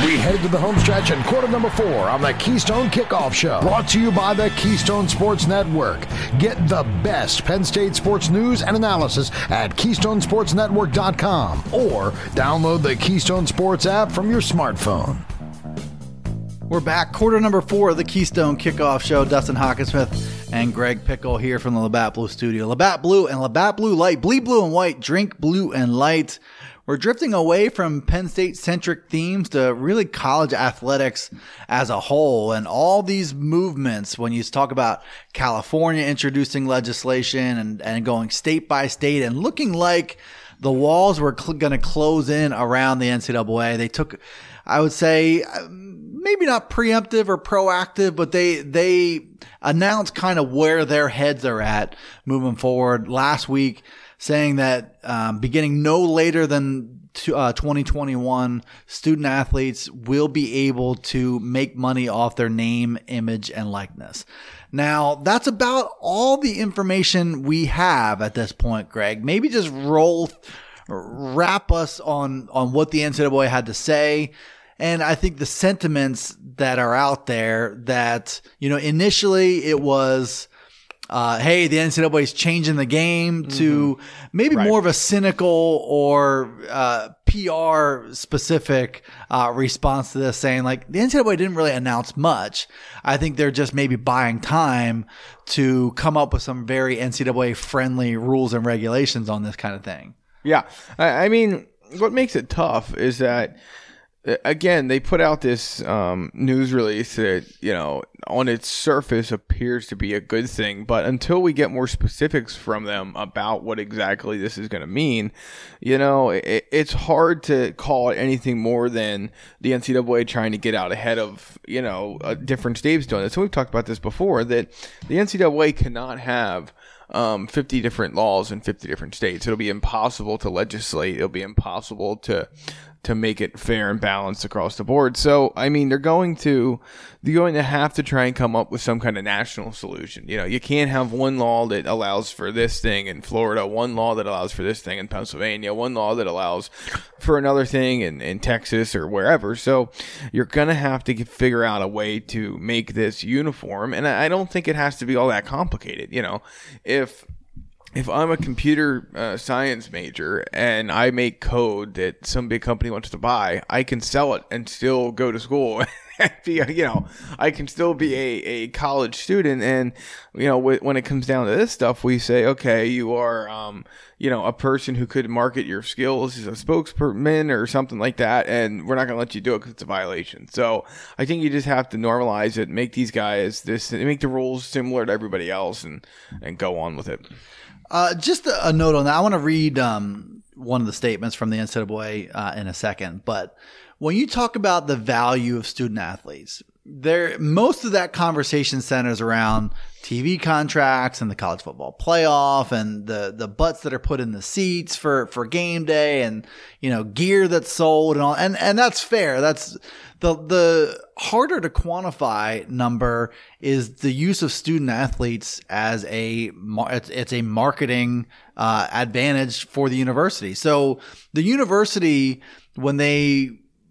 We head to the home stretch in quarter number 4 on the Keystone Kickoff Show. Brought to you by the Keystone Sports Network. Get the best Penn State sports news and analysis at KeystoneSportsNetwork.com or download the Keystone Sports app from your smartphone. We're back. Quarter number 4 of the Keystone Kickoff Show. Dustin Hawkinsmith and Greg Pickle here from the Labatt Blue Studio. Labatt Blue and Labatt Blue Light. Bleed blue and white. Drink blue and light. We're drifting away from Penn State-centric themes to really college athletics as a whole. And all these movements, when you talk about California introducing legislation and going state by state and looking like the walls were going to close in around the NCAA, they took, I would say, maybe not preemptive or proactive, but they announced kind of where their heads are at moving forward last week, saying that beginning no later than 2021, student athletes will be able to make money off their name, image, and likeness. Now, that's about all the information we have at this point, Greg. Maybe just wrap us on what the NCAA had to say. And I think the sentiments that are out there that, initially it was, hey, the NCAA is changing the game, to maybe more of a cynical or PR specific response to this, saying like the NCAA didn't really announce much. I think they're just maybe buying time to come up with some very NCAA friendly rules and regulations on this kind of thing. Yeah. I mean, what makes it tough is that, again, they put out this news release that, on its surface appears to be a good thing. But until we get more specifics from them about what exactly this is going to mean, it's hard to call it anything more than the NCAA trying to get out ahead of, different states doing it. So we've talked about this before, that the NCAA cannot have 50 different laws in 50 different states. It'll be impossible to legislate. It'll be impossible to make it fair and balanced across the board. So, I mean, they're going to have to try and come up with some kind of national solution. You can't have one law that allows for this thing in Florida, one law that allows for this thing in Pennsylvania, one law that allows for another thing in Texas or wherever. So you're going to have to figure out a way to make this uniform. And I don't think it has to be all that complicated. If I'm a computer science major and I make code that some big company wants to buy, I can sell it and still go to school. I can still be a college student. And, when it comes down to this stuff, we say, okay, you are, a person who could market your skills as a spokesperson or something like that. And we're not going to let you do it because it's a violation. So I think you just have to normalize it, make these guys make the rules similar to everybody else and go on with it. Just a note on that. I want to read one of the statements from the NCAA in a second. But when you talk about the value of student athletes, most of that conversation centers around TV contracts and the college football playoff and the butts that are put in the seats for game day and, gear that's sold and all. And that's fair. That's the harder to quantify number is the use of student athletes as it's a marketing advantage for the university. So the university, when they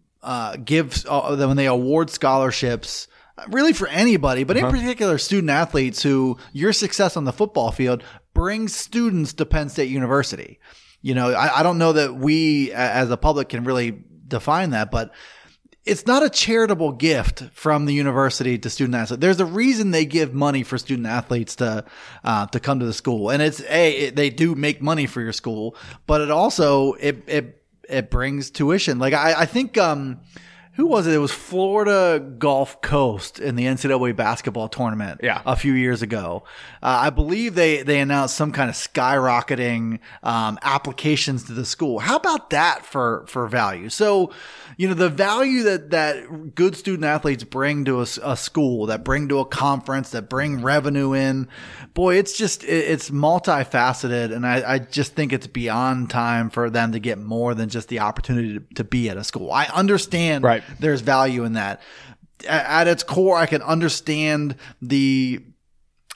when they award scholarships, really for anybody, but in particular student athletes who your success on the football field brings students to Penn State University. I don't know that we as a public can really define that, but it's not a charitable gift from the university to student athletes. There's a reason they give money for student athletes to come to the school. And they do make money for your school, but it also, it brings tuition. Like I think, who was it? It was Florida Gulf Coast in the NCAA basketball tournament a few years ago. I believe they announced some kind of skyrocketing applications to the school. How about that for value? So, the value that good student athletes bring to a school, that bring to a conference, that bring revenue in, boy, it's multifaceted. And I just think it's beyond time for them to get more than just the opportunity to be at a school. I understand there's value in that. At its core, I can understand the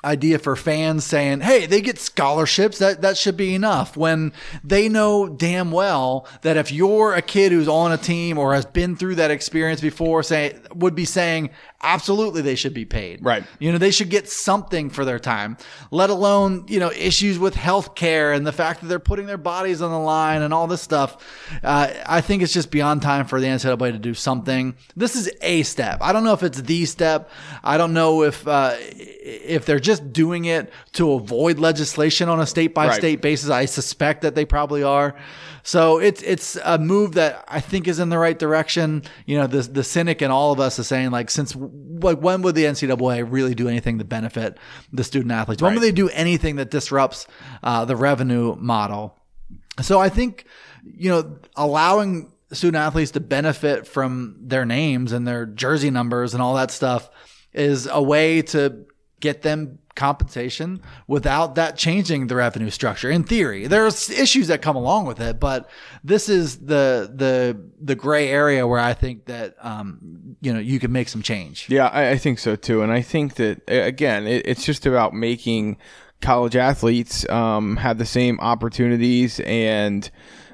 idea for fans saying, hey, they get scholarships, that should be enough, when they know damn well that if you're a kid who's on a team or has been through that experience before, would be saying absolutely they should be paid. Right. They should get something for their time, let alone, issues with healthcare and the fact that they're putting their bodies on the line and all this stuff. I think it's just beyond time for the NCAA to do something. This is a step. I don't know if it's the step. I don't know if they're just doing it to avoid legislation on a state by state basis. I suspect that they probably are. So it's a move that I think is in the right direction. The cynic in all of us is saying, when would the NCAA really do anything to benefit the student athletes? When would they do anything that disrupts the revenue model? So I think, allowing student athletes to benefit from their names and their jersey numbers and all that stuff is a way to get them compensation without that changing the revenue structure. In theory, there's issues that come along with it, but this is the gray area where I think that you can make some change. Yeah, I think so too, and I think that again, it's just about making college athletes have the same opportunities and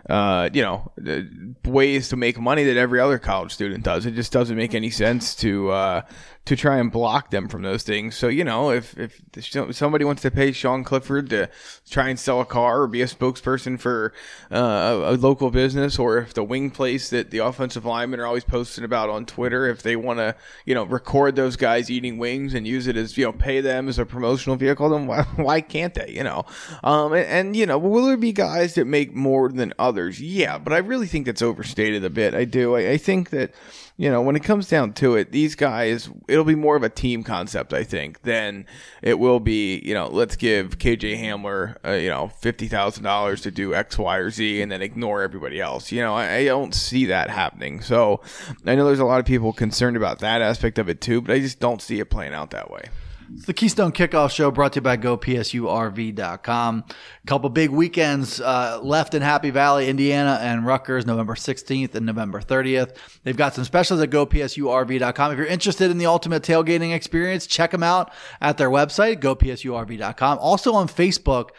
ways to make money that every other college student does. It just doesn't make any sense to try and block them from those things. So, if somebody wants to pay Sean Clifford to try and sell a car or be a spokesperson for a local business, or if the wing place that the offensive linemen are always posting about on Twitter, if they want to, record those guys eating wings and use it as, pay them as a promotional vehicle, then why can't they, will there be guys that make more than others? Yeah, but I really think that's overstated a bit. I do. I think that, when it comes down to it, these guys, it'll be more of a team concept, I think, than it will be, let's give KJ Hamler, $50,000 to do X, Y, or Z and then ignore everybody else. I don't see that happening. So I know there's a lot of people concerned about that aspect of it too, but I just don't see it playing out that way. It's the Keystone Kickoff Show, brought to you by GoPSURV.com. A couple big weekends left in Happy Valley, Indiana, and Rutgers, November 16th and November 30th. They've got some specials at GoPSURV.com. If you're interested in the ultimate tailgating experience, check them out at their website, GoPSURV.com. Also on Facebook,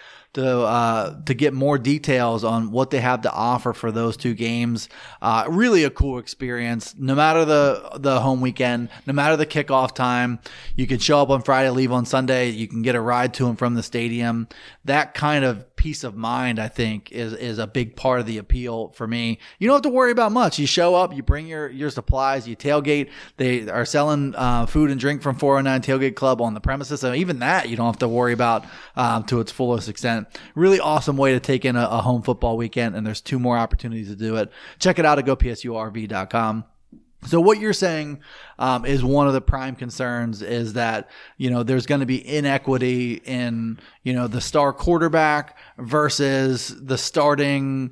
to get more details on what they have to offer for those two games. Really a cool experience. No matter the home weekend, no matter the kickoff time, you can show up on Friday, leave on Sunday. You can get a ride to and from the stadium. That kind of peace of mind, I think, is a big part of the appeal for me. You don't have to worry about much. You show up, you bring your supplies, you tailgate. They are selling food and drink from 409 Tailgate Club on the premises. So even that you don't have to worry about to its fullest extent. Really awesome way to take in a home football weekend, and there's 2 more opportunities to do it. Check it out at GoPSURV.com. So what you're saying is one of the prime concerns is that, there's going to be inequity in, the star quarterback versus the starting,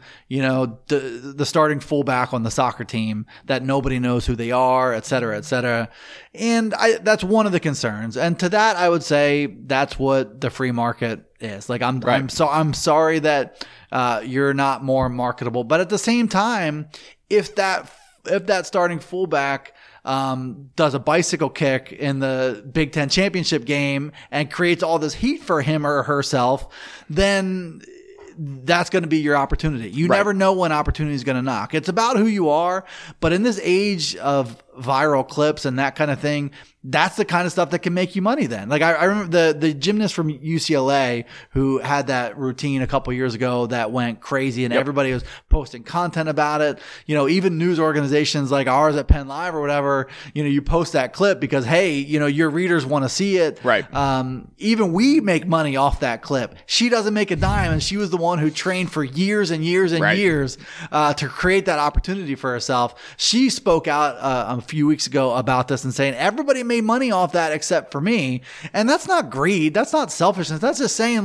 the starting fullback on the soccer team, that nobody knows who they are, et cetera, et cetera. And that's one of the concerns. And to that, I would say that's what the free market is. I'm sorry that you're not more marketable, but at the same time, if that starting fullback does a bicycle kick in the Big Ten championship game and creates all this heat for him or herself, then that's going to be your opportunity. You never know when opportunity is going to knock. It's about who you are, but in this age of viral clips and that kind of thing, that's the kind of stuff that can make you money then. I remember the gymnast from UCLA who had that routine a couple years ago that went crazy, and everybody was posting content about it. Even news organizations like ours at Penn Live or whatever, you post that clip because, hey, your readers want to see it. Right. Even we make money off that clip. She doesn't make a dime, and she was the one who trained for years and years and years to create that opportunity for herself. She spoke out a few weeks ago about this and saying everybody made money off that except for me. And that's not greed. That's not selfishness. That's just saying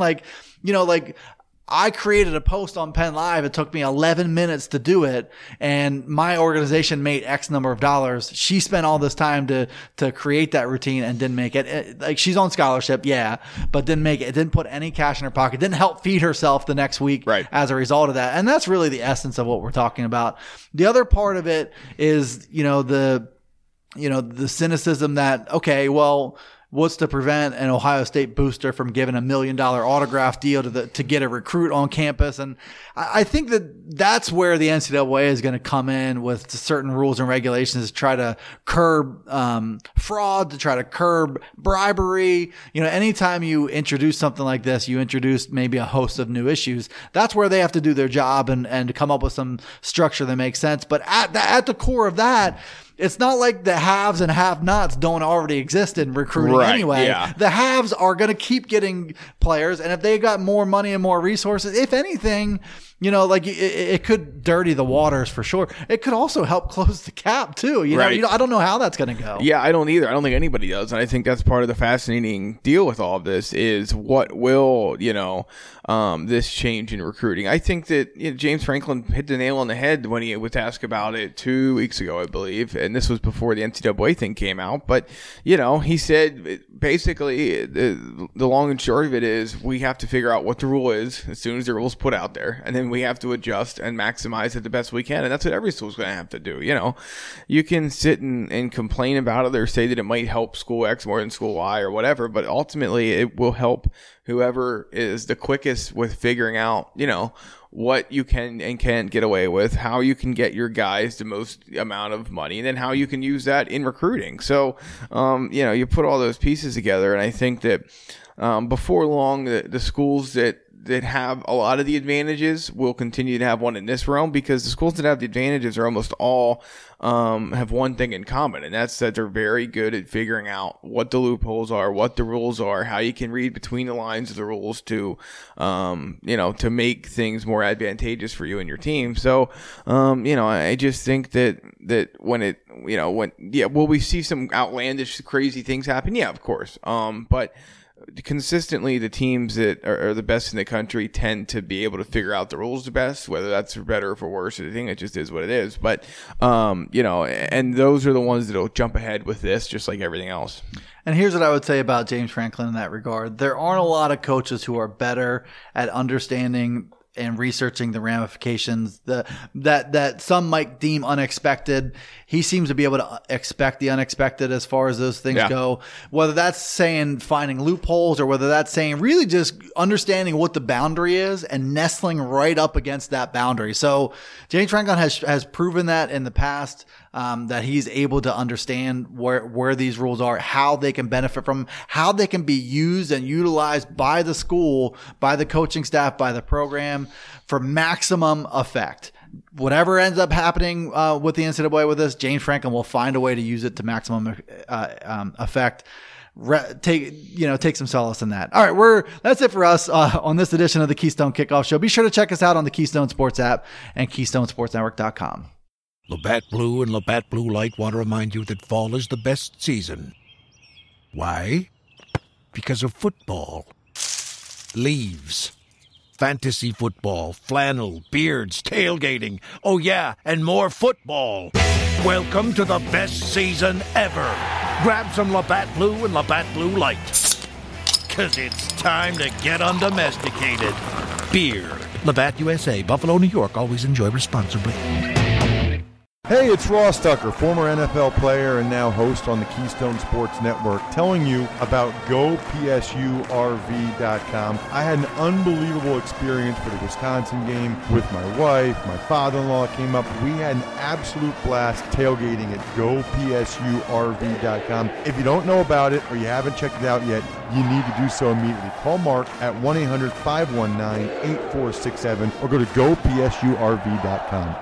I created a post on Penn Live. It took me 11 minutes to do it, and my organization made X number of dollars. She spent all this time to create that routine and didn't make it. She's on scholarship, but didn't make it. It didn't put any cash in her pocket. Didn't help feed herself the next week as a result of that. And that's really the essence of what we're talking about. The other part of it is, the cynicism that, okay, well, what's to prevent an Ohio State booster from giving $1 million autograph deal to get a recruit on campus? And I think that's where the NCAA is going to come in with certain rules and regulations to try to curb fraud, to try to curb bribery. Anytime you introduce something like this, you introduce maybe a host of new issues. That's where they have to do their job and come up with some structure that makes sense. But at the core of that, it's not like the haves and have-nots don't already exist in recruiting anyway. Yeah. The haves are going to keep getting players, and if they got more money and more resources, if anything, it could dirty the waters for sure. It could also help close the gap too. I don't know how that's going to go. Yeah, I don't either. I don't think anybody does. And I think that's part of the fascinating deal with all of this is what will, this change in recruiting. I think that James Franklin hit the nail on the head when he was asked about it 2 weeks ago, I believe. And this was before the NCAA thing came out. But, he said basically the long and short of it is we have to figure out what the rule is as soon as the rule's put out there. And then we have to adjust and maximize it the best we can. And that's what every school's going to have to do. You can sit and complain about it or say that it might help school X more than school Y or whatever, but ultimately it will help whoever is the quickest with figuring out, what you can and can't get away with, how you can get your guys the most amount of money, and then how you can use that in recruiting. So, you put all those pieces together, and I think that before long, the schools that have a lot of the advantages will continue to have one in this realm, because the schools that have the advantages are almost all have one thing in common, and that's that they're very good at figuring out what the loopholes are, what the rules are, how you can read between the lines of the rules to, to make things more advantageous for you and your team. So, I just think that will we see some outlandish, crazy things happen? Yeah, of course. But consistently, the teams that are the best in the country tend to be able to figure out the rules the best, whether that's for better or for worse. I think it just is what it is. But, and those are the ones that will jump ahead with this, just like everything else. And here's what I would say about James Franklin in that regard. There aren't a lot of coaches who are better at understanding and researching the ramifications that some might deem unexpected. He seems to be able to expect the unexpected as far as those things go, whether that's saying finding loopholes or whether that's saying really just understanding what the boundary is and nestling right up against that boundary. So James Franklin has proven that in the past, that he's able to understand where these rules are, how they can benefit from, how they can be used and utilized by the school, by the coaching staff, by the program for maximum effect. Whatever ends up happening with the NCAA with this, James Franklin will find a way to use it to maximum effect. Take some solace in that. All right, that's it for us on this edition of the Keystone Kickoff Show. Be sure to check us out on the Keystone Sports app and KeystoneSportsNetwork.com. Labatt Blue and Labatt Blue Light want to remind you that fall is the best season. Why? Because of football. Leaves. Fantasy football, flannel, beards, tailgating. Oh yeah, and more football. Welcome to the best season ever. Grab some Labatt Blue and Labatt Blue Light. 'Cause it's time to get undomesticated. Beer. Labatt USA, Buffalo, New York. Always enjoy responsibly. Hey, it's Ross Tucker, former NFL player and now host on the Keystone Sports Network, telling you about GoPSURV.com. I had an unbelievable experience for the Wisconsin game with my wife. My father-in-law came up. We had an absolute blast tailgating at GoPSURV.com. If you don't know about it or you haven't checked it out yet, you need to do so immediately. Call Mark at 1-800-519-8467 or go to GoPSURV.com.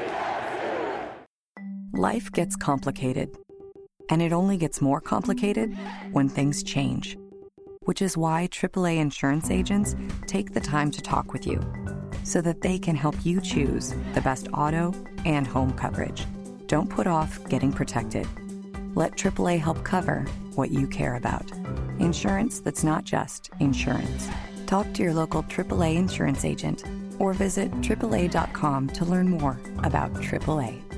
Life gets complicated, and it only gets more complicated when things change, which is why AAA insurance agents take the time to talk with you so that they can help you choose the best auto and home coverage. Don't put off getting protected. Let AAA help cover what you care about. Insurance that's not just insurance. Talk to your local AAA insurance agent or visit AAA.com to learn more about AAA.